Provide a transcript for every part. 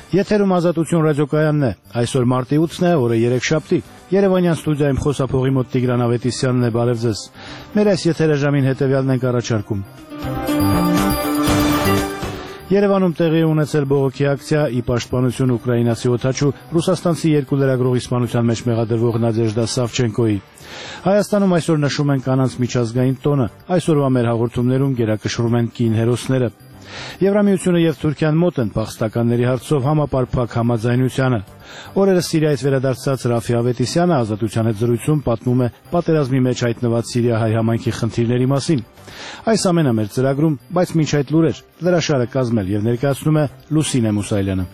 Եթերում Ազատություն ռադիոկայանն է, այսօր մարտի 8-ն է, օրը երեքշաբթի, Երևանյան ստուդիայում խոսափողի մոտ Տիգրան Ավետիսյանն է, բարև ձեզ։ Մեր այս եթերաժամին հետևյալն ենք առաջարկում։ Երևանում տեղի ունեցել բողոքի ակցիա՝ ի պաշտպանություն ուկրաինացի օդաչու ռուսաստանցի երկու լրագրողի սպանության մեջ մեղադրվող Նադեժդա Սավչենկոյի։ Հայաստանում այսօր նշում են կանանց միջազգային տոնը, այսօրվա մեր հաղորդումներում գերակշռում են կին հերոսները։ Եվրամիությունը եւ Թուրքիան մոտ են փախստականների հարցով համապարփակ համաձայնությանը։ Օրերս Սիրիայից վերադարձած Ռաֆի Ավետիսյանը Ազատության հետ զրույցում պատմում է պատերազմի մեջ հայտնված Սիրիա-հայ համայնքի խնդիրների մասին։ Այս ամենը մեր ծրագրում, բայց մինչ այդ լուրեր, լրաշարը կազմել եւ ներկայացնում է Լուսինե Մուսայելյանը։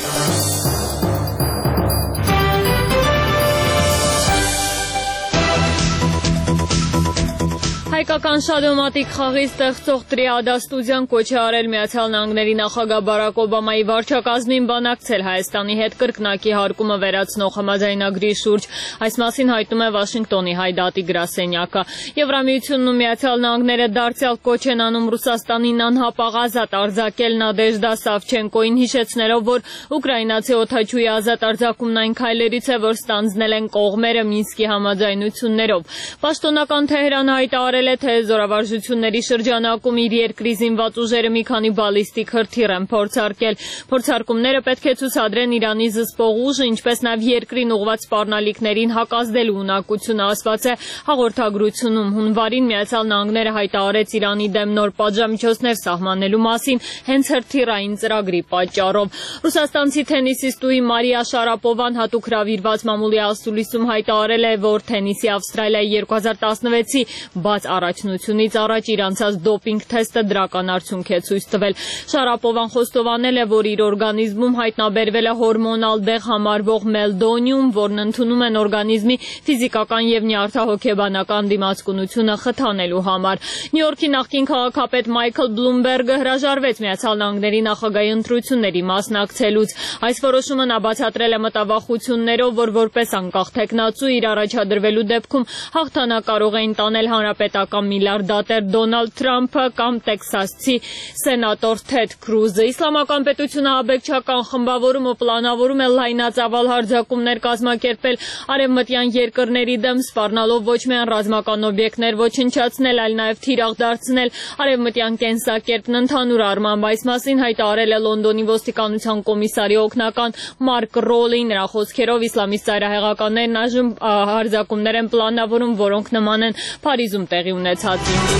Հայկական շադոմատիկ խաղի ստեղծող Տրիադա ստուդիան կոչ է արել Միացյալ Նահանգների նախագահ Բարակ Օբամայի վարչակազմին բանակցել Հայաստանի հետ կրկնակի հարկումը վերացնող համաձայնագրի շուրջ։ Այս մասին հայտնում է Վաշինգտոնի հայդատի գրասենյակը։ Եվրամիությունն ու Միացյալ Նահանգները դարձյալ կոչ են անում Ռուսաստանին անհապաղ ազատ արձակել Նադեժդա Սավչենկոին, հիշեցնելով, որ ուկրաինացի օդաչուի ազատ արձակումն այն քայլերից է, որ ստանձնել են կողմերը Մինսկի համաձայնություններով։ Պաշտոնական Թեհրանը հայտարարել է, թե զորավարժությունների շրջանակում իր երկրի զինված ուժերը մի քանի բալիստիկ հրթիռ են փորձարկել։ Փորձարկումները պետք է ցուցադրեն Իրանի զսպող ուժը, ինչպես նաև երկրին ուղղված սպառնալիքներին հակազդելու ունակությունը, ասված է հաղորդագրությունում։ Հունվարին Միացյալ Նահանգները հայտարարեց Իրանի դեմ նոր պատժամիջոցներ սահմանելու մասին հենց հրթիռային ծրագրի պատճառով։ Ռուսաստանցի թենիսիստուհի Մարիա Շարապովան հատուկ հրավիրված մամուլի ասուլիսում հայտարարել է, որ թենիսի Ավստրալիայի 2016-ի բաց առաջնությունից առաջ իր անցած դոպինգ թեստը դրական արդյունք է ցույց տվել։ Շարապովան խոստովանել է, որ իր օրգանիզմում հայտնաբերվել է հորմոնալ դեղ համարվող մելդոնիում, որն ընդունում են օրգանիզմի ֆիզիկական եւ նյարդահոգեբանական դիմացկունությունը խթանելու համար։ Նյու Յորքի նախկին քաղաքապետ Մայքլ Բլումբերգը հրաժարվեց Միացյալ Նահանգների նախագահի ընտրությունների մասնակցելուց։ Այս որոշումը նա բացատրել է մտավախություններով, որ որպես անկախ թեկնածու իր առաջադրվելու դեպքում հաղթանակ կարող էին տանել հանրապետական միլիարդատեր Դոնալդ Թրամփը կամ տեքսասցի սենատոր Թեդ Քրուզը։ Իսլամական պետությունը աբեկչական խմբավորումը պլանավորում է լայնածավալ հարձակումներ կազմակերպել արևմտյան երկրների դեմ, սպառնալով ոչ միայն ռազմական օբյեկտներ ոչնչացնել, այլ նաև թիրախ դարձնել արևմտյան կենսակերպն ընդհանուր առմամբ։ Այս մասին հայտարարել է Լոնդոնի ոստիկանության կոմիսարի օգնական Մարկ Ռոլի։ Նրա խոսքերով իսլամիստ ծայրահեղականներն այժմ հարձակումներ են պլանավորում, որոնք նման են Փարիզում տեղի ունեցածին։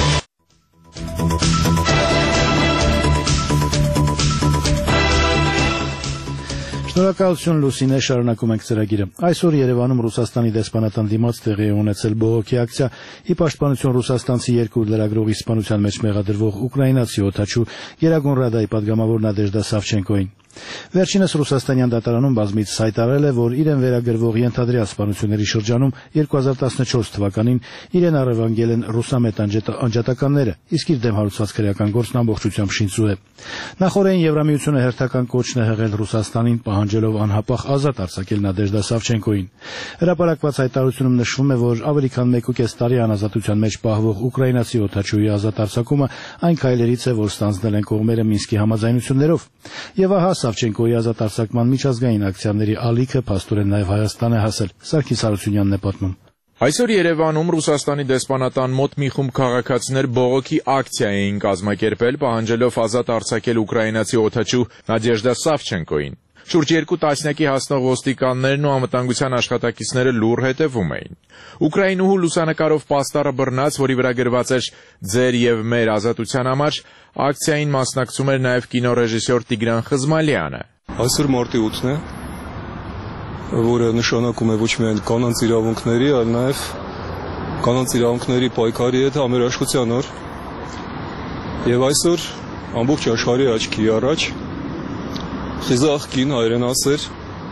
Շնորհակալություն Լուսինե, շարունակում ենք ծրագիրը։ Այսօր Երևանում Ռուսաստանի դեսպանատան դիմաց տեղի է ունեցել բողոքի ակցիա՝ ի պաշտպանություն ռուսաստանցի երկու լրագրողի սպանության մեջ մեղադրվող ուկրաինացի օդաչու Գերագույն ռադայի պատգամավոր Նադեժդա Սավչենկոին։ Վերջինս Ռուսաստանյան դատարանում բազմիցս հայտարարել է, որ իրեն վերագրվող ենթադրյալ սպանությունների շրջանում 2014 թվականին իրեն առևանգել են ռուսամետ անջատականները, իսկ իր դեմ հարուցված քրեական գործն ամբողջությամբ շինծու է։ Նախորդին Եվրամիությունը հերթական կոչն է հղել Ռուսաստանին, պահանջելով անհապաղ ազատ արձակել Նադեժդա Սավչենկոին։ Հրապարակված հայտարարությունում նշվում է, որ ավելի քան 1.5 տարի անազատության մեջ պահվող ուկրաինացի օդաչուի ազատ արձակումը այն քայլերից է, որ ստանձնել են կողմերը Մինսկի համաձայնություններով։ Եվ ահա Սավչենկոյի ազատ արձակման միջազգային ակցիաների ալիքը փաստորեն նաև Հայաստան է հասել։ Սարգիս Հարությունյանն է պատմում։ Այսօր Երևանում Ռուսաստանի դեսպանատան մոտ մի խումբ քաղաքացիներ բողոքի ակցիա էին կազմակերպել, պահանջելով ազատ արձակել ուկրաինացի օդաչու Նադեժդա Սավչենկոին։ Շուրջ 2 տասնյակի հասնող ոստիկաններն ու անվտանգության աշխատակիցները լուռ հետևում էին։ Ուկրաինուհու լուսանկարով պաստառը բռնած, որի վրա գրված էր «Ձեր եւ մեր ազատության համար», ակցիային մասնակցում էր նաև կինոռեժիսոր Տիգրան Խզմալյանը։ Այսօր մարտի 8-ն է, որը նշանակում է ոչ միայն կանանց իրավունքների, այլ նաև կանանց իրավունքների պայքարի հետ համերաշխության օր։ Եվ այսօր ամբողջ աշխարհի աչքի առաջ խիզախ կին հայրենասեր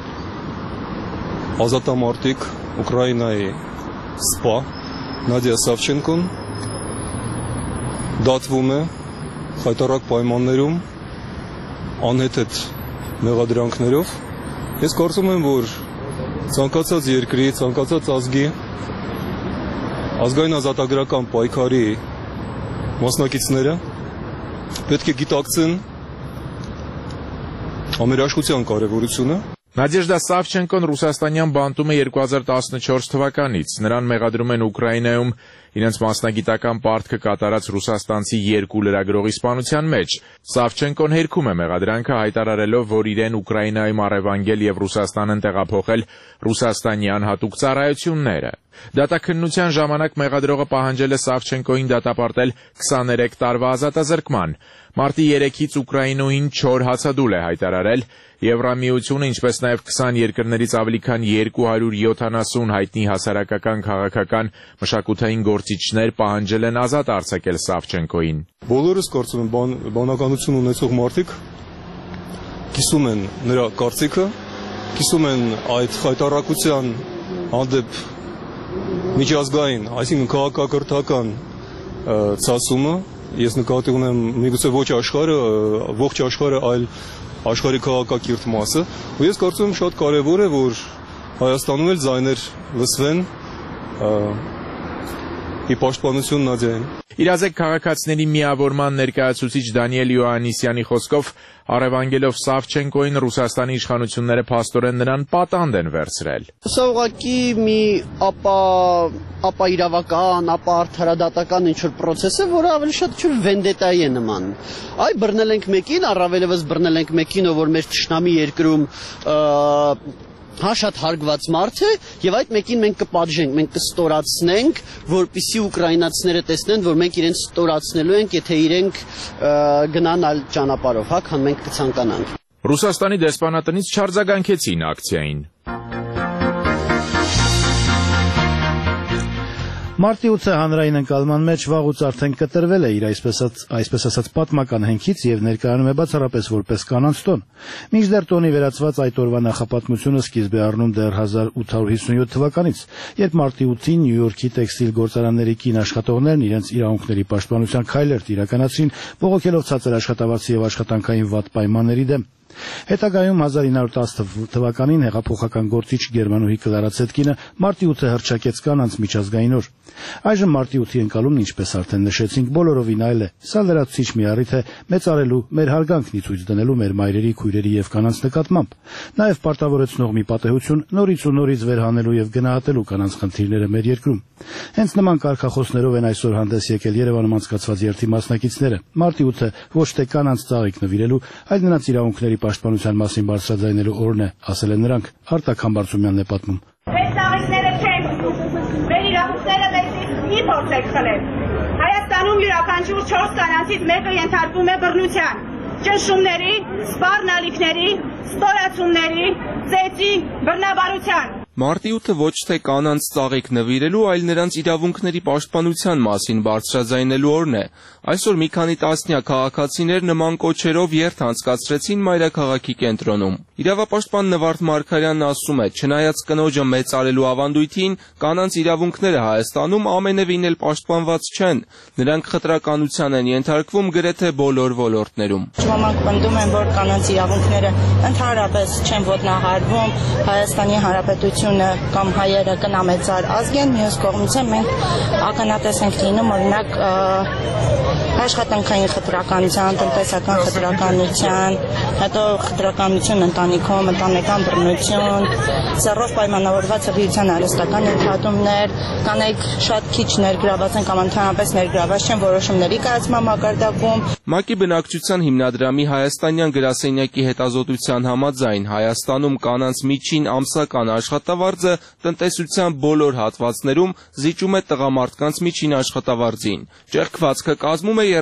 ազատամարտիկ Ուկրաինայի սպա Նադիա Սավչենկոն դատվում է խայտառակ պայմաններում անհեթեթ մեղադրանքներով։ Ես կարծում եմ, որ ցանկացած երկրի, ցանկացած ազգի ազգային ազատագրական պայքարի մասնակիցները պետք է գիտակցեն ամերաշխության կարևորությունը։ Նադեժդա Սավչենկոն ռուսաստանյան բանտում է 2014 թվականից։ Նրան մեղադրում են Ուկրաինայում իրենց մասնագիտական պարտքը կատարած ռուսաստանցի 2 լրագրողի սպանության մեջ։ Սավչենկոն հերքում է մեղադրանքը, հայտարարելով, որ իրեն Ուկրաինայում առևանգել եւ Ռուսաստան են տեղափոխել ռուսաստանյան հատուկ ծառայությունները։ Դատաքննության ժամանակ մեղադրողը պահանջել է Սավչենկոին դատապարտել 23 տարվա ազատազրկման։ Մարտի 3-ից Ուկրաինոյին չոր հացադուլ է հայտարարել։ Եվրամիությունը, ինչպես նաև 20 երկրներից ավելի քան 270 հայտնի հասարակական, քաղաքական, մշակութային գործիչներ պահանջել են ազատ արձակել Սավչենկոին։ Բոլորս կարծում եմ բանականություն ունեցող մարդիկ կիսում են նրա կարծիքը, կիսում են այդ խայտառակության հանդեպ միջազգային, այսինքն քաղաքակրթական ցասումը։ Ես նկատի ունեմ միգուցե ոչ աշխարհը, ողջ աշխարհը, այլ աշխարհի քաղաքակիրթ մասը, ու ես կարծում եմ շատ կարևոր է, որ Հայաստանում էլ ձայներ լսվեն ի պաշտպանություն Նադիային։ Իրազեկ քաղաքացիների միավորման ներկայացուցիչ Դանիել Յոհաննիսյանի խոսքով առևանգելով Սավչենկոին Ռուսաստանի իշխանությունները փաստորեն նրան պատանդ են վերցրել։ Սա ուղղակի մի ապա իրավական, ապա արդարադատական ինչ-որ process է, որը ավելի շատ վենդետայի է նման։ Այ բռնել ենք մեկին, առավելևս բռնել ենք մեկին, որ մեր թշնամի երկրում շատ հարգված մարդ է, եւ այդ մեկին մենք կպատժենք, մենք կստորացնենք, որպեսզի ուկրաինացիները տեսնեն, որ մենք իրենց ստորացնելու ենք, եթե իրենք գնան այլ ճանապարհով, քան մենք կցանկանանք։ Ռուսաստանի դեսպանատնից չարձագանքեցին ակցիային։ Մարտի 8-ը հանրային ընկալման մեջ վաղուց արդեն կտրվել է իր այսպես ասած պատմական հենքից եւ ներկայանում է բացառապես որպես կանանց տոն։ Մինչդեռ տոնի վերածված այդ օրվա նախապատմությունը սկիզբ է առնում դեռ 1857 թվականից, երբ մարտի 8-ին Նյու Յորքի տեքստիլ գործարանների կին աշխատողներն իրենց իրավունքների պաշտպանության քայլեր իրականացրին, բողոքելով ցածր աշխատավարձի եւ աշխատանքային վատ պայմանների դեմ։ Հետագայում 1910 թվականին հեղափոխական գործիչ Գերմանուհի Կլարա Ցետկինը մարտի 8-ը հռչակեց կանանց միջազգային օր։ Այժմ մարտի 8-ի ընկալումն, ինչպես արդեն նշեցինք, բոլորովին այլ է։ Սա լրացուցիչ մի առիթ է մեծարելու մեր հարգանքն ի ցույց դնելու մեր մայրերի, քույրերի եւ կանանց նկատմամբ։ Նաեւ պարտավորեցնող մի պատեհություն նորից ու նորից վերհանելու եւ գնահատելու կանանց խնդիրները մեր երկրում։ Հենց նման կարգախոսներով են այսօր հանդես եկել Երևանում անցկացված երթի մասնակիցները։ Մարտի 8-ը ոչ թե կանանց ծաղիկ նվիրելու, այլ նրանց իրավունքների պաշտպանության մասին բարձրաձայնելու օրն է, ասել են նրանք։ Արտակ Համբարձումյանն է պատմում։ Մեր ծաղիկները չեն խլում, մեր իրավունքները մի փորձեք խլել։ Հայաստանում յուրաքանչյուր 4 կանանցից մեկը ենթարկվում է բռնության, ճնշումների, սպառնալիքների, ստորացումների, ծեծի, բռնաբարության։ Մարտի 8-ը ոչ թե կանանց ծաղիկ նվիրելու, այլ նրանց իրավունքների պաշտպանության մասին բարձրաձայնելու օրն է։ Այսօր մի քանի տասնյակ քաղաքացիներ նման կոչերով երթ անցկացրեցին մայրաքաղաքի կենտրոնում։ Իրավապաշտպան Նվարդ Մարգարյանն ասում է, չնայած կնոջը մեծարելու ավանդույթին, կանանց իրավունքները Հայաստանում ամենևին էլ պաշտպանված չեն։ Նրանք խտրականության են ենթարկվում գրեթե բոլոր ոլորտներում։ Ոմանք պնդում են, որ կանանց իրավունքները ընդհանրապես չեն ոտնահարվում, Հայաստանի Հանրապետությունը կամ հայերը կնամեծար ազգ են, մյուս կողմից մենք ականատես ենք լինում օրինակ աշխատանքային խտրականության, տնտեսական խտրականության, հետո խտրականություն ընտանիքում, ընտանեկան բռնություն, սեռով պայմանավորված հղիության արհեստական ընդհատումներ, կանայք շատ քիչ ներգրաված են կամ ընդհանրապես ներգրաված չեն որոշումների կայացման մակարդակում։ ՄԱԿ-ի բնակչության հիմնադրամի հայաստանյան գրասենյակի հետազոտության համաձայն Հայաստանում կանանց միջին ամսական աշխատավարձը տնտեսության բոլոր հատվածներում զիջում է տղամարդկանց միջին աշխատավարձին։ Ճեղքվածքը կազմում է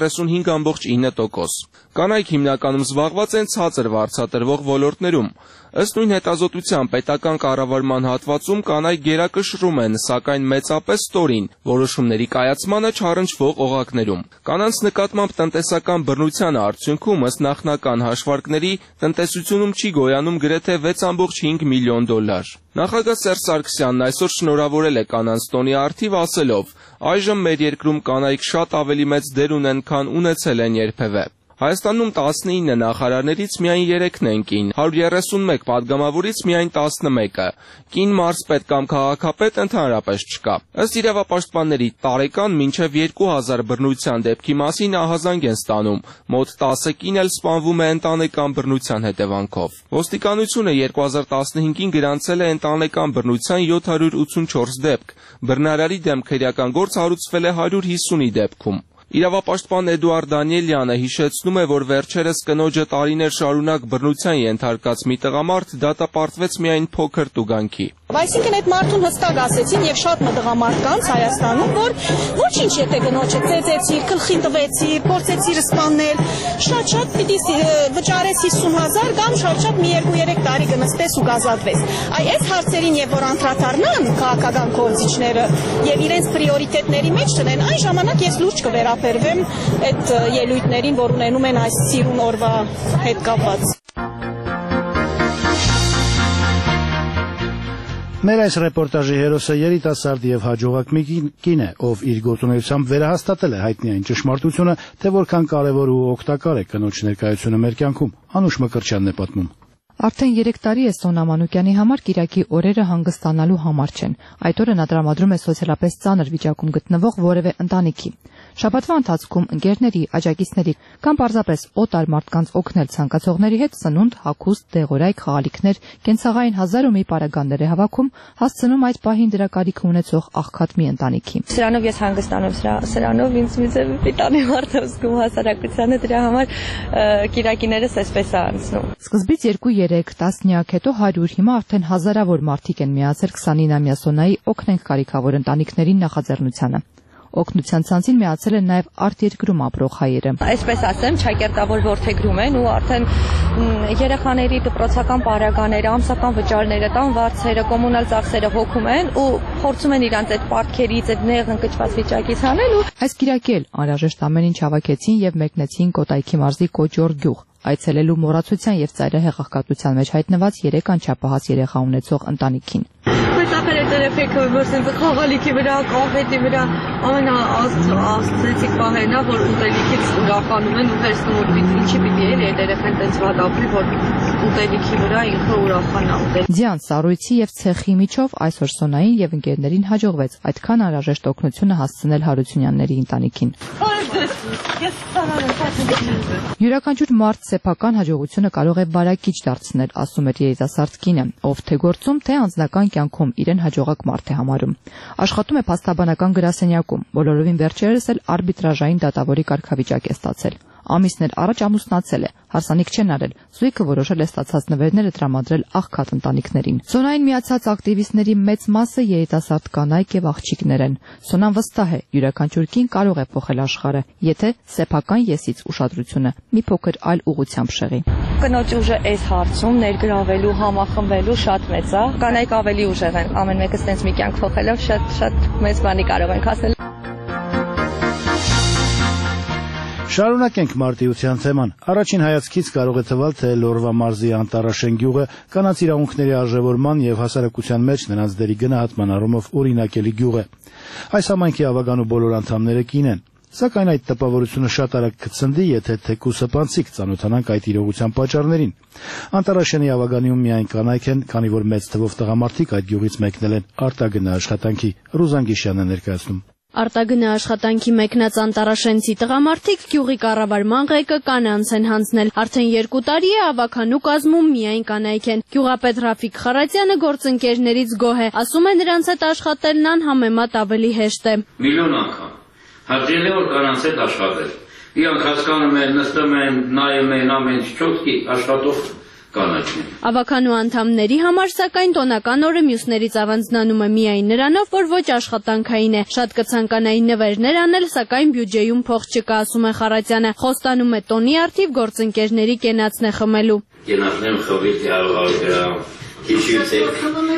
35.9%։ Կանայք հիմնականում զբաղված են ցածր վարձատրվող ոլորտներում։ Ըստ նույն հետազոտության պետական կառավարման հատվածում կանայք գերակշռում են, սակայն մեծապես ստորին որոշումների կայացմանը չառընչվող օղակներում։ Կանանց նկատմամբ տնտեսական բռնության արդյունքում ըստ նախնական հաշվարկների տնտեսությունում չի գոյանում գրեթե 6.5 միլիոն դոլար։ Նախագահ Սերժ Սարգսյանն այսօր շնորհավորել է կանանց տոնի առթիվ ասելով. «Այժմ մեր երկրում կանայք շատ ավելի մեծ դեր ունեն, քան ունեցել են երբևէ»։ Հայաստանում 19 նախարարներից միայն 3-ն են կին, 131 падգամավորից միայն 11-ը։ Կին մարզպետ կամ քաղաքապետ ընդհանրապես չկա։ Ըստ իրավապաշտպանների, տարեկան մինչև 2000 բռնության դեպքի մասին ահազանգ են ստանում, մոտ 10 կին էլ սպանվում է ընտանեկան բռնության հետևանքով։ Ոստիկանությունը 2015-ին գրանցել է ընտանեկան բռնության 784 դեպք, բռնարարի դեմ քրեական գործ հարուցվել է 150-ի դեպքում։ Իրավապաշտպան Էդուարդ Դանիելյանը հիշեցնում է, որ վերջերս կնոջը տարիներ շարունակ բռնության ենթարկած մի տղամարդ դատապարտվեց միայն փոքր տուգանքի։ Այսինքն այդ մարդուն հստակ ասեցին եւ շատ տղամարդկանց Հայաստանում, որ ոչինչ եթե գնոջը ծեծեցիր, գլխին տվեցիր, փորձեցիր սպանել, շատ պիտի վճարես 50,000 կամ շատ մի 2-3 տարի կնստես ու կազատվես։ Այս հարցերին եւ որ անդրադառնան քաղաքական գործիչները եւ իրենց պրիորիտետների մեջ տնեն, այն ժամանակ ես լուրջ կվերաբերվեմ այդ ելույթներին, որ ունենում են այս սիրուն օրվա հետ կապված։ Մեր այս ռեպորտաժի հերոսը երիտասարդ եւ հաջողակ մի կին է, ով իր գործունեությամբ վերահաստատել է հայտնի այն ճշմարտությունը, թե որքան կարեւոր ու օգտակար է կնոջ ներկայությունը մեր կյանքում։ Անուշ Մկրտչյանն է պատմում։ Արդեն 3 տարի է Սոնա Մանուկյանի համար Կիրակի օրերը հանգստանալու համար չեն։ Այդ օրը նա տրամադրում է սոցիալապես ծանր վիճակում գտնվող որևէ ընտանիքի։ Շաբաթվա ընթացքում ընկերների, աջակիցների կամ պարզապես օտար մարդկանց օգնել ցանկացողների հետ սնունդ, հագուստ, դեղորայք, խաղալիքներ, կենցաղային 1000 ու մի պարագաներ է հավաքում, հասցնում այդ պահին դրա կարիքը ունեցող աղքատ մի ընտանիքի։ Սրանով ես հանգստանում, սրանով ինձ մի ձև պիտանի մարդ եմ զգում հասարակությանը, դրա համար կիրակիներս այսպես է անցնում։ Սկզբից 2-3 տասնյակ, հետո 100, հիմա արդեն հազարավոր մարդիկ են միացել 29-ամյա Սոնայի օգնենք կարիքավոր ընտանիքներին նախաձեռնությանը։ Օգնության ցանցին միացել են նաև արտերկրում ապրող հայերը։ Այսպես ասեմ, ճակերտավոր ворթեգրում են ու արդեն երեխաների դպրոցական պարագաները, ամսական վճարները, տան վարձերը, կոմունալ ծախսերը հոգում են ու փորձում են իրանց այդ պարտքերից, այդ նեղ ընկճված վիճակից հանել ու այս Կիրակի էլ անհրաժեշտ ամեն ինչ հավաքեցին եւ մեկնեցին Կոտայքի մարզի Կոճոր գյուղ, այցելելու մոռացության եւ ծայրահեղ աղքատության մեջ հայտնված 3 անչափահաս երեխա ունեցող ընտանիքին։ Տերեփեքը որսեն խաղալիքի վրա, կոնֆետի վրա ամենաազդեցիկ պահերն է, որ ուտելիքից ուրախանում են ու վերցնում որ ինչի պիտի էլի այդ երեխան տենց վատ ապրի, որ ուտելիքի վրա ինքը ուրախանա ուտել։ Ձյան, սառույցի եւ ցեխի միջով այսօր Սոնային եւ ընկերներին հաջողվեց այդքան անհրաժեշտ օգնությունը հասցնել Հարությունյանների ընտանիքին։ Յուրաքանչյուր մարդ սեփական հաջողությունը կարող է բարակիչ դարձնել, ասում էր երիտասարդ կինը, ով թե գործում, թե անձնական կյանքում իրեն հաջողակ մարդ է համարում։ Աշխատում է փաստաբանական գրասենյակում, բոլորովին վերջերս էլ արբիտրաժային դատավորի կարգավիճակ է ստացել։ Ամիսներ առաջ ամուսնացել է, հարսանիք չեն արել, զույգը որոշել է ստացած նվերները տրամադրել աղքատ ընտանիքներին։ Սոնային միացած ակտիվիստների մեծ մասը երիտասարդ կանայք եւ աղջիկներ են։ Սոնան վստահ է, յուրաքանչյուր կին կարող է փոխել աշխարհը, եթե սեփական եսից ուշադրությունը մի փոքր այլ ուղղությամբ շեղի։ Կնոջ ուժը այս հարցում ներգրավելու, համախմբելու շատ մեծ է։ Կանայք ավելի ուժեղ են, ամեն մեկը ստենց մի կյանք փոխելով շատ մեծ բանի կարող են հասնել։ Շարունակենք մարտիության թեման։ Առաջին հայացքից կարող է թվալ, թե Լորվա մարզի Անտարաշեն գյուղը կանանց իրավունքների արժևորման եւ հասարակության մեջ նրանց դերի գնահատման առումով օրինակելի գյուղ է։ Այս համայնքի ավագանու բոլոր անդամները կին են։ Սակայն այդ տպավորությունը շատ արագ կցնդի, եթե թեկուս հպանցիկ ծանոթանանք այդ իրողության պատճառներին։ Անտարաշենի ավագանիում միայն կանայք են, քանի որ մեծ թվով տղամարդիկ այդ գյուղից մեկնել են արտագնա աշխատանքի։ Ռուզան Գիշյանն է ներկայացնում։ Արտագնա աշխատանքի մեկնած անտարաշենցի տղամարդիկ գյուղի կառավարման ղեկը կանանց են հանձնել։ Արդեն 2 տարի է ավագանու կազմում միայն կանայք են։ Գյուղապետ Ռաֆիկ Խարատյանը գործընկերներից գոհ է, ասում է նրանց հետ աշխատելն անհամեմատ ավելի հեշտ է։ Միլիոն անգամ հաճելի է որ կանանց հետ աշխատել։ Իրանք հասկանում են, նստում են, նայում են ամեն ինչ չոտքի աշխատող կանայք են։ Ավագանու անդամների համար սակայն տոնական օրը մյուսներից առանձնանում է միայն նրանով, որ ոչ աշխատանքային է։ Շատ կցանկանային նվերներ անել, սակայն բյուջեում փող չկա, ասում է Խարատյանը։ Խոստանում է տոնի արդիվ գործընկերների կենացն է խմելու։ Կենացն եմ խմել 100 գրամ։ Քիչուցեք։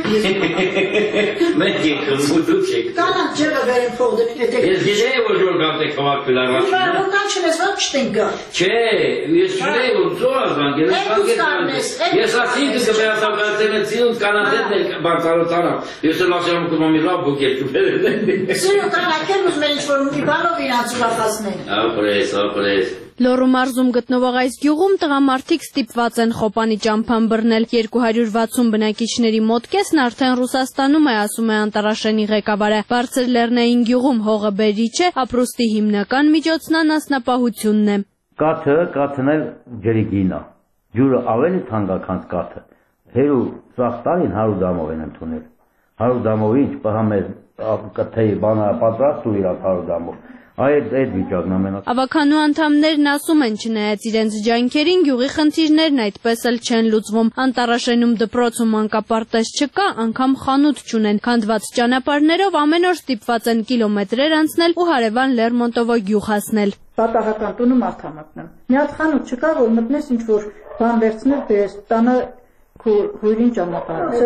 Մենք եկում դուք եք։ Կանանց ջրը վերեն փող դնի։ Ես գիտեի որ ժոր գանտեք խմակել առաջ։ Որքան չես ված չտենք գա։ Չէ, ես չունեի որ զոհազան գերեզմանք։ Ես ասինք կվերացակացել եմ ցին կանանցել բանկարոտանա։ Ես էլ ասեմ կոմի լավ բուկետ ուտել։ Սիրո կանայքն ուզում են ինչ որ մի բանով իրանց ուրախացնել։ Ապրես։ Լոռու մարզում գտնվող այս գյուղում տղամարդիկ ստիպված են խոպանի ճամփան բռնել։ 260 բնակիչների մոտ կեսն արդեն Ռուսաստանում է, ասում է Անտարաշենի ղեկավարը։ Բարձր Լեռնային գյուղում հողը բերիչ է, ապրուստի հիմնական միջոցն անասնապահությունն է։ Կաթն էլ ջրի գինա։ Ջուրը ավելի թանկ է, քան կաթը։ Հերու ծախ տալին 100 դամով են ընդունել։ 100 դամով ինչ պահամեզ կթեյ բանը պատրաստ ու իրաք 100 դամով։ Այդ վիճակն ամենա։ Ավականու անդամներն ասում են, չնայած իրենց ջանքերին, գյուղի խնդիրներն այդպես էլ չեն լուծվում։ Անտարաշենում դպրոց ու մանկապարտեզ չկա, անգամ խանութ չունեն։ Քանդված ճանապարհներով ամեն օր ստիպված են կիլոմետրեր անցնել ու հարևան Լերմոնտովո գյուղ հասնել։ Պատահական տունը մարդ մտնում։ Մի հատ խանութ չկա, որ մտնես ինչ որ բան վերցնել, դες տանը հույրին ճանապարհ։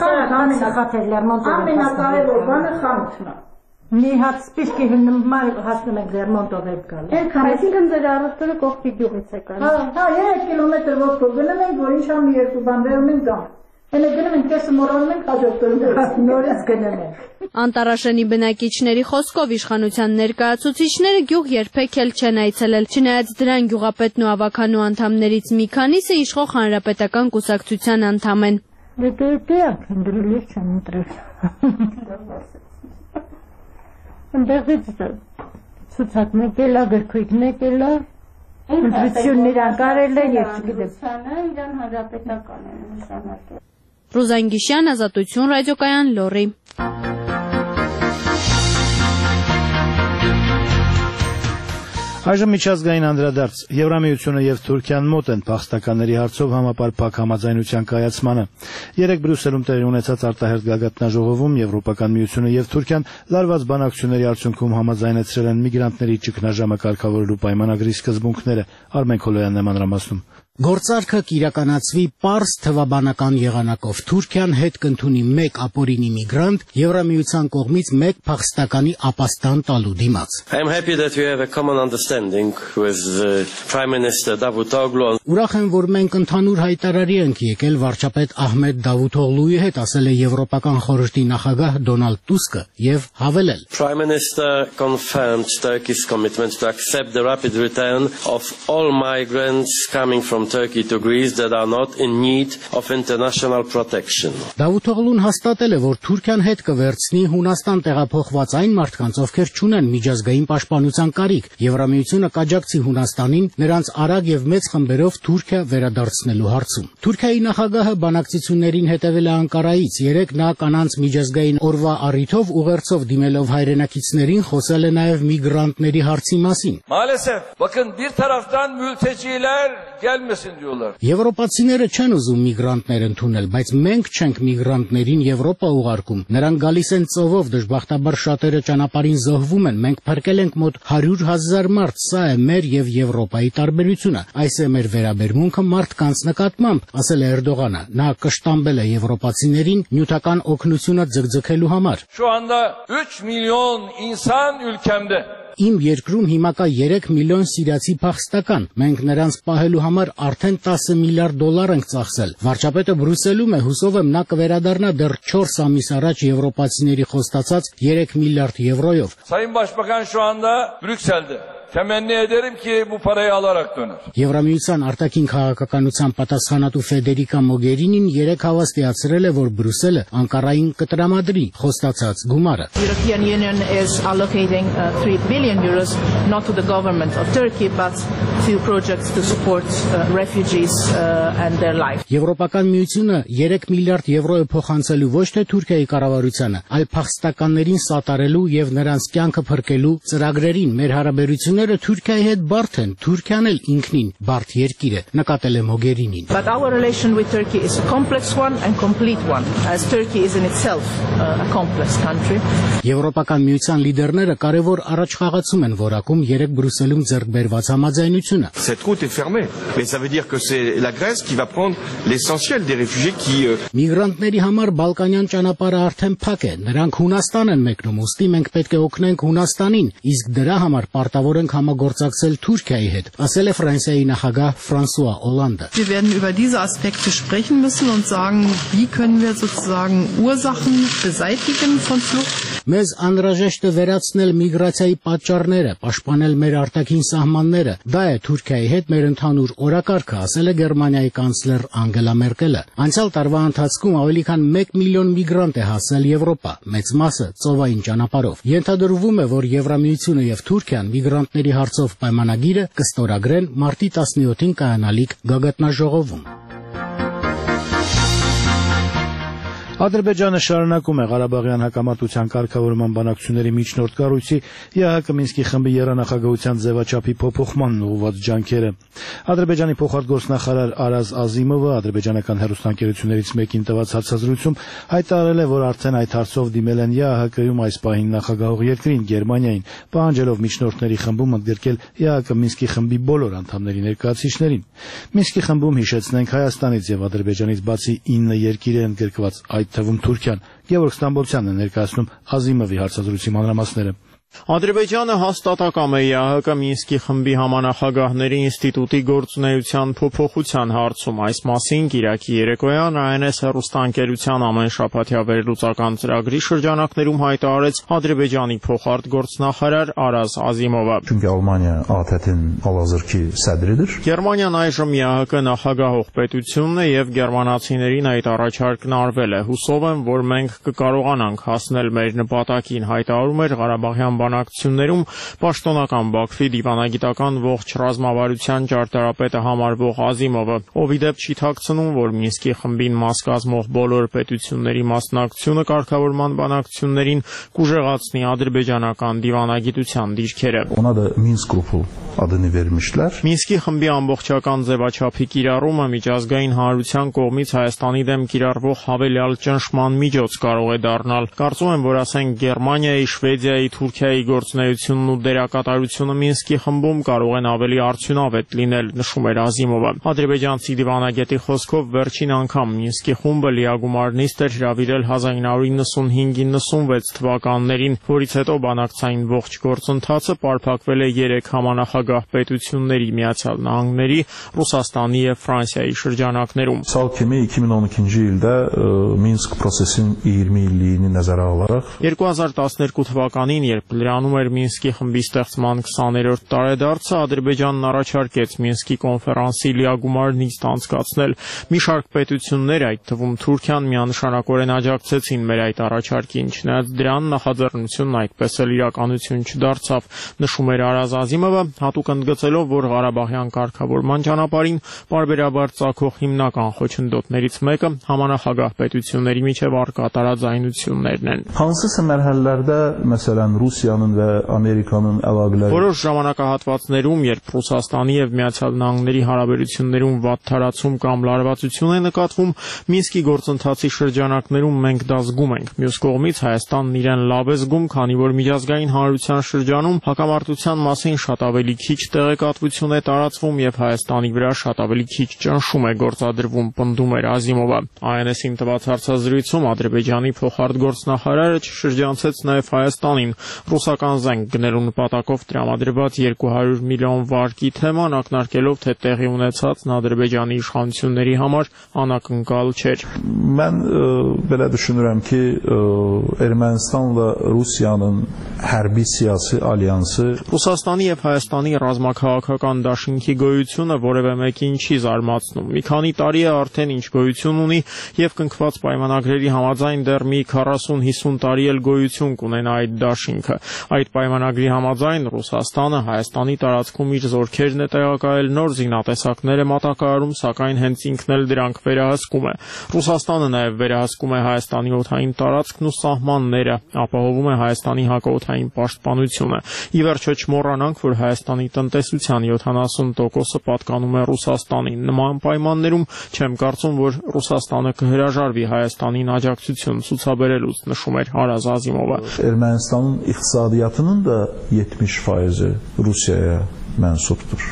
Ամենակարևոր բանը խանութն է։ Մի հատ սպիրկի հիմնման հասնում ենք Լերմոնտով եք գալ։ Այսինքն ձեր առուտուրը կողքի գյուղից է գալիս։ Հա, 3 կիլոմետր ոտքով գնում ենք, որ ինչ ամ երկու բան վերում ենք գամ։ Հենց գնում ենք, կեսը մոռանում ենք, հաջորդ նորից գնում ենք։ Անտարաշենի բնակիչների խոսքով իշխանության ներկայացուցիչները գյուղ երբեք էլ չեն այցելել։ Չնայած դրան գյուղապետն ու ավականու անդամներից մի քանիսը իշխող հանրապետական կուսակցության անդամ են։ Դե ընդրել չեմ ընտրել։ Ընդեղից ցուցակներ կելա, գրքույկներ կելա, ընտրություններ անկարել են և չգիտեմ։ Իրան հանրապետական են նշանակել։ Ռուզան Գիշյան, Ազատություն ռադիոկայան, Լոռի։ Այժմ միջազգային անդրադարձ։ Եվրամիությունը եւ Թուրքիան մոտ են փախստականների հարցով համապարփակ համաձայնության կայացմանը։ Երեկ Բրյուսելում տեղի ունեցած արտահերթ գագաթնաժողովում Եվրոպական միությունը եւ Թուրքիան լարված բանակցությունների արդյունքում համաձայնեցրել են միգրանտների ճգնաժամը կարգավորելու պայմանագրի սկզբունքները։ Արմեն Քոլոյանն է մանրամասնում։ Գործարքը կիրականացվի պարզ թվաբանական եղանակով։ Թուրքիան հետ կընդունի 1 ապօրինի միգրանտ, Եվրամիության կողմից 1 փախստականի ապաստան տալու դիմաց։ Ուրախ եմ, որ մենք ընդհանուր հայտարարի ենք եկել վարչապետ Ահմեդ Դավութօղլուի հետ, ասել է Եվրոպական խորհրդի նախագահ Դոնալդ Տուսկը եւ հավելել. Prime Minister confirmed Turkey's commitment to accept the rapid return of all migrants coming from Turkey to Greece that are not in need of international protection. Դավութօղլուն հաստատել է, որ Թուրքիան հետ կվերցնի Հունաստան տեղափոխված այն մարդկանց, ովքեր չունեն միջազգային պաշտպանության կարիք։ Եվրամիությունը կաջակցի Հունաստանին նրանց արագ եւ մեծ խմբերով Թուրքիա վերադարձնելու հարցում։ Թուրքիայի նախագահը բանակցություններին հետևել է Անկարայից։ Երեկ նա կանանց միջազգային օրվա առիթով ուղերձով դիմելով հայրենակիցներին խոսել է նաեւ միգրանտների հարցի մասին։ Maalesef bakın bir taraftan mülteciler gelmesin diyorlar. Եվրոպացիները չեն ուզում միգրանտներ ընդունել, բայց մենք չենք միգրանտներին Եվրոպա ուղարկում։ Նրանք գալիս են ծովով, դժբախտաբար շատերը ճանապարհին զոհվում են։ Մենք փրկել ենք մոտ 100,000 մարդ, սա է մեր եւ Եվրոպայի տարբերությունը։ Այս է մեր վերաբերմունքը մարդկանց նկատմամբ, ասել է Էրդողանը։ Նա կշտամբել է եվրոպացիներին նյութական օգնությունը ձգձգելու համար։ Şu anda 3 milyon insan ülkemde. Իմ երկրում հիմա կա 3 միլիոն սիրիացի փախստական։ Մենք նրանց պահելու համար արդեն 10 միլիարդ դոլար ենք ծախսել։ Վարչապետը Բրյուսելում է, հուսով եմ նա կվերադառնա դեռ 4 ամիս առաջ եվրոպացիների խոստացած 3 միլիարդ եվրոյով։ Sayın Başbakan şu anda Brüksel'de. Temenni ederim ki bu parayı alarak döner. Եվրամիության արտաքին քաղաքականության պատասխանատու Ֆեդերիկա Մոգերինին երեք հավաստիացրել է, որ Բրյուսելը Անկարային կտրամադրի խոստացած գումարը։ European Union is allocating 3 billion euros not to the government of Turkey but to projects to support refugees and their life. Եվրոպական միությունը 3 միլիարդ եվրո է փոխանցելու ոչ թե Թուրքիայի կառավարությանը, այլ փախստականներին սատարելու եւ նրանց կյանքը փրկելու ծրագրերին։ Մեր հարաբերությունները Թուրքիայի հետ բարդ են, Թուրքիան էլ ինքնին բարդ երկիր է, նկատել է Մոգերինին։ But our relation with Turkey is a complex one and complete one, as Turkey is in itself a complex country. Եվրոպական միության լիդերները կարևոր առաջխաղացում են որակում երեք Բրյուսելում ձեռք բերված համաձայնությունը։ Cette route est fermée, mais ça veut dire que c'est la Grèce qui va prendre l'essentiel des réfugiés qui Միգրանտների համար Բալկանյան ճանապարհը արդեն փակ է, նրանք Հունաստան են մեկնում, ուստի մենք պետք է օգնենք Հունաստանին, իսկ դրա համար պարտավոր ենք համագործակցել Թուրքիայի հետ, ասել է Ֆրանսիայի նախագահ Ֆրանսուଆ Օլանդը։ Wir werden über diese Aspekte sprechen müssen und sagen, wie können wir sozusagen Ursachen beseitigen von Flucht. Մեզ անհրաժեշտ է վերացնել միգրացիայի պատճառները, պաշտպանել մեր արտաքին սահմանները։ Դա է Թուրքիայի հետ մեր ընդհանուր օրակարգը, ասել է Գերմանիայի կանցլեր Անգելա Մերկելը։ Անցյալ տարվա ընթացքում ավելի քան 1 միլիոն միգրանտ է հասել Եվրոպա, մեծ մասը ծովային ճանապարհով։ Ենթադրվում է, որ Եվրամիությունը եւ Թուրքիան միգրանտների հարցով պայմանագիրը կստորագրեն մարտի 17-ին կայանալիք գագաթնաժողովում։ Ադրբեջանը շարունակում է Ղարաբաղյան հակամարտության կարգավորման բանակցությունների միջնորդ կառույցի ԵԱՀԿ Մինսկի խմբի երանախագահության ձևաչափի փոփոխմանն ուղղված ջանքերը։ Ադրբեջանի փոխարտգործնախարար Արազ Ազիմովը ադրբեջանական հեռուստաընկերություններից մեկին տված հարցազրույցում հայտարարել է, որ արդեն այդ հարցով դիմել են ԵԱՀԿ-ում այս պահին նախագահող երկրին Գերմանիային, պահանջելով միջնորդների խմբում ընդգրկել ԵԱՀԿ Մինսկի խմբի բոլոր անդամների ներկայացուցիչներին։ Մինսկի խմբում հիշեցնենք Հայաստանից եւ Ադրբեջանից բացի 9 երկիր է ընդգրկված, այդ թվում Թուրքիան։ Գևորգ Ստամբոլցյանն է ներկայացնում Ազիմովի հարցազրույցի մանրամասները։ Ադրբեջանը հաստատակամ է ԵԱՀԿ Մինսկի խմբի համանախագահների ինստիտուտի գործունեության փոփոխության հարցում։ Այս մասին Կիրակի երեկոյան ԱՆՍ հեռուստաընկերության ամենշաբաթյա վերլուծական ծրագրի շրջանակներում հայտարարեց Ադրբեջանի փոխարտգործնախարար Արազ Ազիմովը։ Çünkü Almanya ATƏT-in hal-hazırki sədridir. Գերմանիան այժմ ԵԱՀԿ նախագահող պետությունն է եւ գերմանացիներին այդ առաջարկն արվել է։ Հուսով եմ, որ մենք կկարողանանք հասնել մեր նպատակին, հայտարարում էր Ղարաբաղյան բանակցություններում պաշտոնական Բաքվի դիվանագիտական ողջ ռազմավարության ճարտարապետը համարվող Ազիմովը, ով ի դեպ չի թաքցնում, որ Մինսկի խմբին մաս կազմող բոլոր պետությունների մասնակցությունը կարգավորման բանակցություններին կուժեղացնի ադրբեջանական դիվանագիտության դիրքերը։ Ona da Minsk grupu adını vermişler. Մինսկի խմբի ամբողջական ձևաչափի կիրառումը միջազգային հանրության կողմից Հայաստանի դեմ կիրառվող հավելյալ ճնշման միջոց կարող է դառնալ։ Կարծում եմ, որ ասենք Գերմանիայի, Շվեդիայի, Թուրքիայի գործունեությունն ու դերակատարությունը Մինսկի խմբում կարող են ավելի արդյունավետ լինել, նշում էր Ազիմովը։ Ադրբեջանցի դիվանագետի խոսքով վերջին անգամ Մինսկի խումբը լիագումար նիստ էր հրավիրել 1995-96 թվականներին, որից հետո բանակցային ողջ գործընթացը պարփակվել է 3 համանախագահ պետությունների Միացյալ Նահանգների, Ռուսաստանի եւ Ֆրանսիայի շրջանակներում։ Sal kimi 2012 ildə Minsk prosesinin 20 illiyini nəzərə alaraq 2012 թվականին, երբ լրանում էր Մինսկի խմբի ստեղծման 20-րդ տարեդարձը, Ադրբեջանն առաջարկեց Մինսկի կոնֆերանսի լիագումար նիստ անցկացնել։ Մի շարք պետություններ, այդ թվում Թուրքիան, միանշանակորեն աջակցեցին մեր այդ առաջարկին, չնայած դրան նախաձեռնությունն այդպես էլ իրականություն չդարձավ, նշում էր Արազ Ազիմովը, հատուկ ընդգծելով, որ Ղարաբաղյան կարգավորման ճանապարհին պարբերաբար ծագող հիմնական խոչընդոտներից մեկը համանախագահ պետությունների միջև առկա տարաձայնություններն են։ Hansısa mərhələlərdə, məsələn, Rusiyanın və Amerikanın əlaqələri Որոշ ժամանակահատվածներում, երբ Ռուսաստանի եւ Միացյալ Նահանգների հարաբերություններում վատ թարացում կամ լարվածություն է նկատվում, Մինսկի գործընթացի շրջանակներում մենք դա զգում ենք։ Մյուս կողմից Հայաստանն իրեն լավ է զգում, քանի որ միջազգային հանրության շրջանում հակամարտության մասին շատ ավելի քիչ տեղեկատվություն է տարածվում եւ Հայաստանի վրա շատ ավելի քիչ ճնշում է գործադրվում, պնդում էր Ազիմովը։ ԱՆՍ-ին տված հարցազրույցում Ադրբեջանի փոխարտգործնախարարը շրջանցեց նաեւ Հայաստանին ռուսական զենք գնելու նպատակով տրամադրված 200 միլիոն վարկի թեման, ակնարկելով, թե տեղի ունեցածն Ադրբեջանի իշխանությունների համար անակնկալ չէր։ Mən belə düşünürəm ki, Ermənistanla Rusiyanın hərbi siyasi alyansı Ռուսաստանի եւ Հայաստանի ռազմաքաղաքական դաշինքի գոյությունը որևէ մեկին չի զարմացնում։ Մի քանի տարի է արդեն ինչ գոյություն ունի եւ կնքված պայմանագրերի համաձայն դեռ մի 40-50 տարի էլ գոյություն կունենա այդ դաշինքը։ Այդ պայմանագրի համաձայն Ռուսաստանը Հայաստանի տարածքում իր զորքերն է տեղակայել, նոր զինատեսակներ է մատակարարում, սակայն հենց ինքն էլ դրանք վերահսկում է։ Ռուսաստանը նաեւ վերահսկում է Հայաստանի օդային տարածքն ու սահմանները, ապահովում է Հայաստանի հակաօդային պաշտպանությունը։ Ի վերջո չմոռանանք, որ Հայաստանի տնտեսության 70%-ը պատկանում է Ռուսաստանին։ Նման պայմաններում չեմ կարծում, որ Ռուսաստանը կհրաժարվի Հայաստանին աջակցություն ցուցաբերելուց, նշում էր Արազ Ազիմովը։ Ermənistanın iqtisadiyyatının da 70%-i Rusiyaya mənsubdur.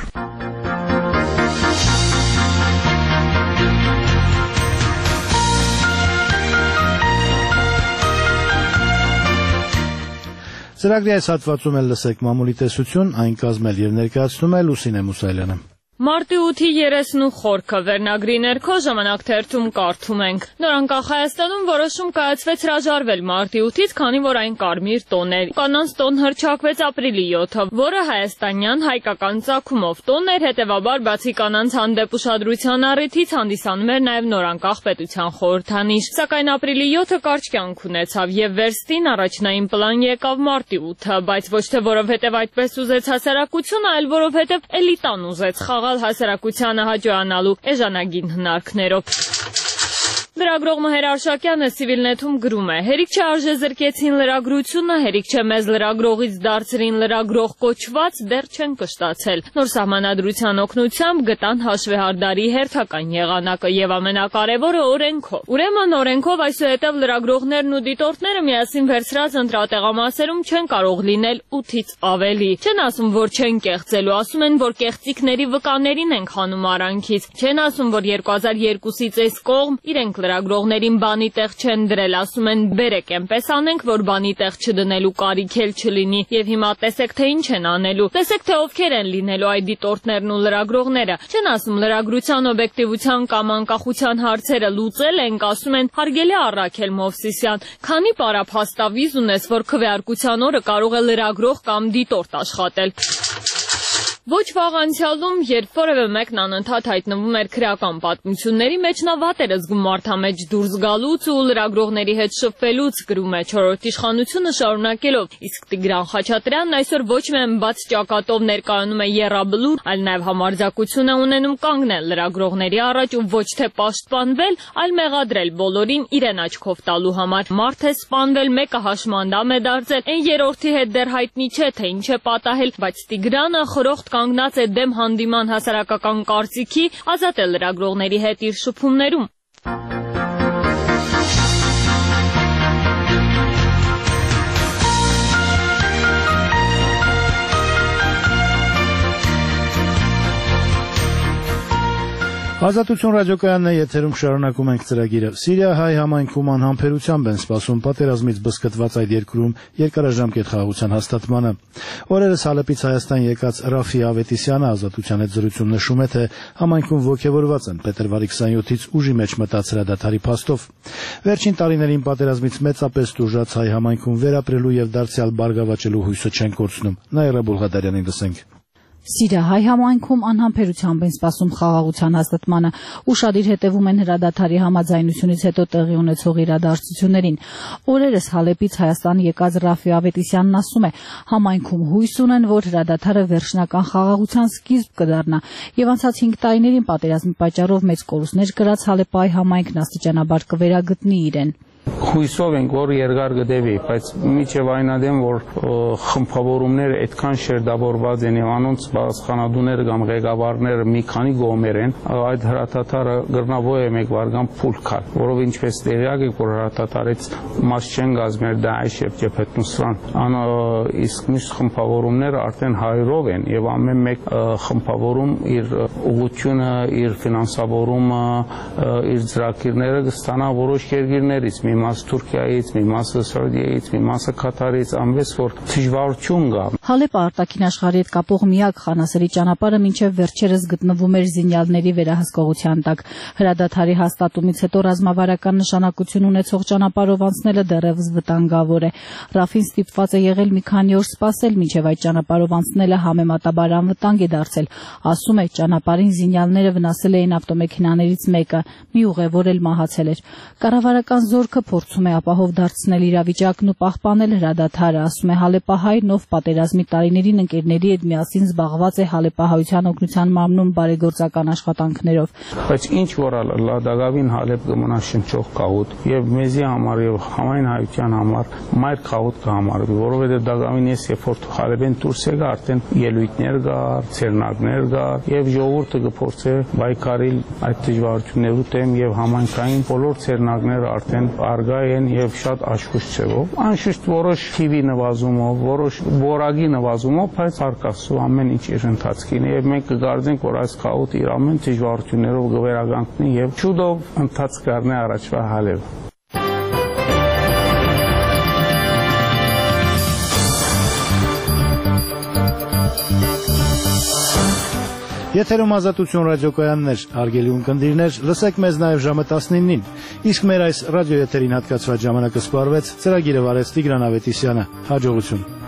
Ծրագրի այս հատվածում էլ լսեք մամուլի տեսություն, այն կազմել եւ ներկայացնում է Լուսինե Մուսայելյանը։ Մարտի 8-ի 30 խորքը վերնագրի ներքո ժամանակ թերթում կարդում ենք. Նորանկախ Հայաստանում որոշում կայացվեց հրաժարվել մարտի 8-ից, քանի որ այն կարմիր տոն էր։ Կանանց տոն հռչակվեց ապրիլի 7-ը, որը հայաստանյան հայկական ծագումով տոն էր, հետևաբար բացի կանանց հանդեպ ուշադրության առիթից հանդիսանում էր նաև նորանկախ պետության խորհրդանիշ։ Սակայն ապրիլի 7-ը կարճ կյանք ունեցավ եւ վերստին առաջնային պլան եկավ մարտի 8-ը, բայց ոչ թե որովհետեւ այդպես ուզեց հասարակությունը, այլ որովհետեւ էլիտան ուզեց խաղալ հասարակությանը հաջողանալու էժանագին հնարքներով։ Լրագրող Մհեր Արշակյանը Civilnet-ում գրում է. հերիք չէ արժեզրկեցին լրագրությունը, հերիք չէ մեզ լրագրողից դարձրին լրագրող կոչված, դեռ չեն կշտացել։ Նոր սահմանադրության օգնությամբ գտան հաշվեհարդարի հերթական եղանակը եւ ամենակարևորը օրենքով։ Ուրեմն օրենքով այսուհետև լրագրողներն ու դիտորդները միասին վերցրած ընտրատեղամասերում չեն կարող լինել 8-ից ավելի։ Չեն ասում, որ չեն կեղծելու, ասում են, որ կեղծիքների վկաներին են խանում արանքից։ Չեն ասում, որ 2002-ից այս կողմ իրենք լրագրողներին բանի տեղ չեն դրել, ասում են բերեք այնպես անենք, որ բանի տեղ չդնելու կարիք էլ չլինի եւ հիմա տեսեք թե ինչ են անելու, տեսեք թե ովքեր են լինելու այդ դիտորդներն ու լրագրողները, չեն ասում լրագրության օբյեկտիվության կամ անկախության հարցերը լուծել ենք, ասում են հարգելի Առաքել Մովսիսյան, քանի պարափաստավիզ ունես, որ քվեարկության օրը կարող է լրագրող կամ դիտորդ աշխատել։ Ոչ վաղ անցյալում, երբ որևէ մեկն անընդհատ հայտնվում էր քրեական պատմությունների մեջ, նա վատ էր զգում մարդամեջ դուրս գալուց ու լրագրողների հետ շփվելուց, գրում է Չորրորդ իշխանությունը շարունակելով, իսկ Տիգրան Խաչատրյանն այսօր ոչ միայն բաց ճակատով ներկայանում է եռաբլուր, այլ նաև համարձակություն է ունենում կանգնել լրագրողների առաջ ու ոչ թե պաշտպանվել, այլ մեղադրել բոլորին իրեն աչքով տալու համար։ Մարդ է սպանվել, մեկը հաշմանդամ է դարձել, այն երրորդի հետ դեռ հայտնի չէ, թե ինչ է պատահել, բայց Տիգրանը խրոխտ կանգնած է դեմ հանդիման հասարակական կարծիքի, ազատ է լրագրողների հետ իր շփումներում։ Ազատություն ռադիոկայանն է, եթերում շարունակում ենք ծրագիրը։ Սիրիա-հայ համայնքում անհամբերությամբ են սպասում պատերազմից բզկտված այդ երկրում երկարաժամկետ խաղաղության հաստատմանը։ Օրերս Հալեպից Հայաստան եկած Ռաֆի Ավետիսյանը Ազատության հետ զրույցում նշում է, թե համայնքում ոգևորված են փետրվարի 27-ից ուժի մեջ մտած հրադադարի փաստով։ Վերջին տարիներին պատերազմից մեծապես տուժած հայ համայնքում վերապրելու եւ դարձյալ բարգավաճելու հույսը չեն կորցնում։ Նաիրա Բուլղադարյանին լսենք։ Սիրիա-հայ համայնքում անհամբերությամբ են սպասում խաղաղության հաստատմանը, ուշադիր հետևում են հրադադարի համաձայնությունից հետո տեղի ունեցող իրադարձություններին։ Օրերս Հալեպից Հայաստան եկած Ռաֆի Ավետիսյանն ասում է, համայնքում հույս ունեն, որ հրադադարը վերջնական խաղաղության սկիզբ կդառնա, եւ անցած 5 տարիներին պատերազմի պատճառով մեծ կորուստներ կրած Հալեպի համայնքն աստիճանաբար կվերագտնի իրեն։ Հույսով ենք, որ երկար կդեվի, բայց միջև այնադեմ, որ խմբավորումները այդքան շերտավորված են եւ անոնց բարձրանադուները կամ ղեկավարները մի քանի գոմեր են, այդ հրատատարը գրնավոյ է մեկ վարգան փուլ կալ, որով ինչպես տեղյակ եք, որ հրատատարից մաս չեն գազմեր Դաեշ եւ Ջեփեթ Նուսրան, իսկ մյուս խմբավորումները արդեն հայրով են եւ ամեն մեկ խմբավորում իր ուղղությունը, իր ֆինանսավորումը, իր ծրագիրները կստանա որոշ երկրներից, մի մասը Թուրքիայից, մի մասը Սաուդիայից, մի մասը Կատարից, անվես որ դժվարություն կա։ Հալեպը արտաքին աշխարհի հետ կապող միակ խանասերի ճանապարհը մինչև վերջերս գտնվում էր զինյալների վերահսկողության տակ։ Հրադադարի հաստատումից հետո ռազմավարական նշանակություն ունեցող ճանապարհով անցնելը դեռևս վտանգավոր է։ Ռաֆին ստիպված է եղել մի քանի օր սպասել, մինչև այդ ճանապարհով անցնելը համեմատաբար անվտանգ է դարձել։ Ասում է, ճանապարհին զինյալները վնասել էին ավտոմեքենաներից մեկը, մի ուղևոր էլ մահացել էր։ Կառավարական զորքը փորձում է ապահով դարձնել իրավիճակն ու պահպանել հրադադարը, ասում է Հալեպահայրն, ով պատերազմի տարիներին ընկերների հետ միասին զբաղված է Հալեպահայության օգնության մարմնում բարեգործական աշխատանքներով։ Բայց ինչ որ լադագավին Հալեպ կմնա շնչող քաղուտ եւ մեզի համար եւ համայն հայության համար մայր քաղուտ կհամարվի, որովհետեւ դագավին ես երբ որ Հալեպեն դուրս եկա, արդեն ելույթներ կար, ցերնակներ կար եւ ժողովուրդը կփորձե բայկարել այդ դժվարություններու դեմ եւ համայնքային բոլոր ցերնակները արդեն արգա են եւ շատ աշխույժ ձևով, անշուշտ որոշ TV նվազումով, որոշ որակի նվազումով, բայց արկասու ամեն ինչ իր ընթացքին է եւ մենք կգարձենք, որ այս խաղոտ իր ամեն դժվարություններով կվերականգնի եւ շուտով ընթացք կառնի առաջվա Հալեպ։ Եթերում Ազատություն ռադիոկայաններ, հարգելի ունկնդիրներ, լսեք մեզ նաև ժամը 19-ին։ Իսկ մեր այս ռադիոեթերին հատկացված ժամանակը սպառվեց, ծրագիրը վարեց Տիգրան Ավետիսյանը։ Հաջողություն։